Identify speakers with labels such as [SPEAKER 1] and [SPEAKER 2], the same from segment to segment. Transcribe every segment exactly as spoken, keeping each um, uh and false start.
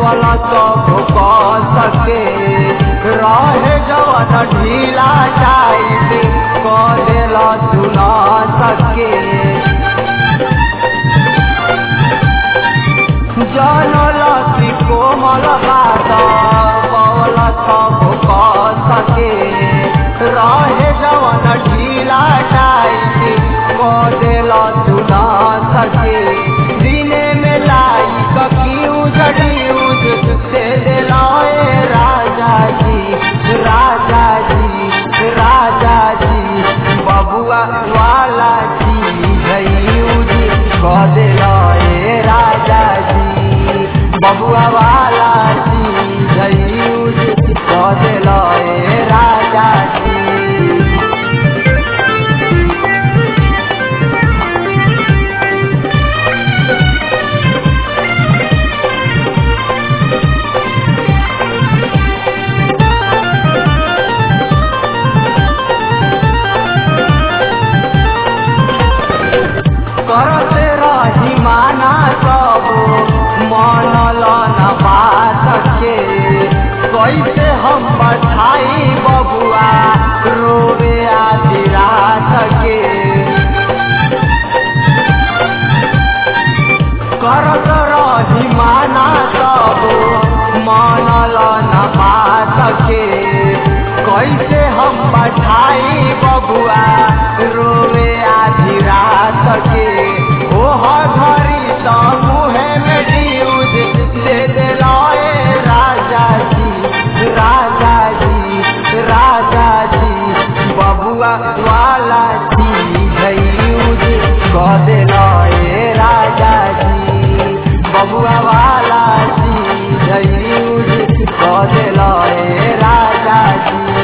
[SPEAKER 1] पवल सब सके रहे जवन ढीला टाइट करेल सुना सके जनल कोमल बात पवल सब सके रहे जवन ढीला टाइट करेल सुना सके दिने में लाई कूज ड्यूज दे दिलाए राजा जी राजा जी राजा जी बबुआ वाला चीज यूज कर दिलाए राजा जी बबुआ वाला चीज यूज कर दिलाए राजा जी। करते रही माना सब मनल न बात के कैसे हम बधाई बबुआ रोवे आधी रात के करत रही माना सब मनल न बात के कैसे हम बधाई बबुआ रोवे आधी रात के ओह घरी तो मुहे में ड्यूज दे दिलाए राजा जी राजा जी राजा जी बबुआ वाला चीज यूज कर दिलाए राजा जी बबुआ वाला चीज यूज कर दिलाए राजा जी।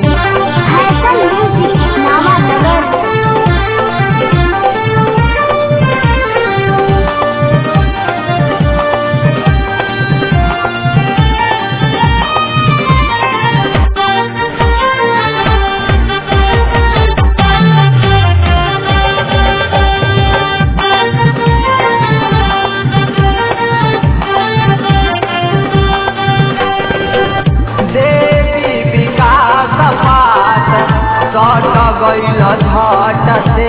[SPEAKER 1] गईल झट से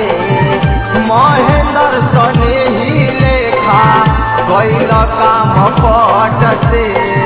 [SPEAKER 1] महेंद्र सने ही लेखा गईल काम पट से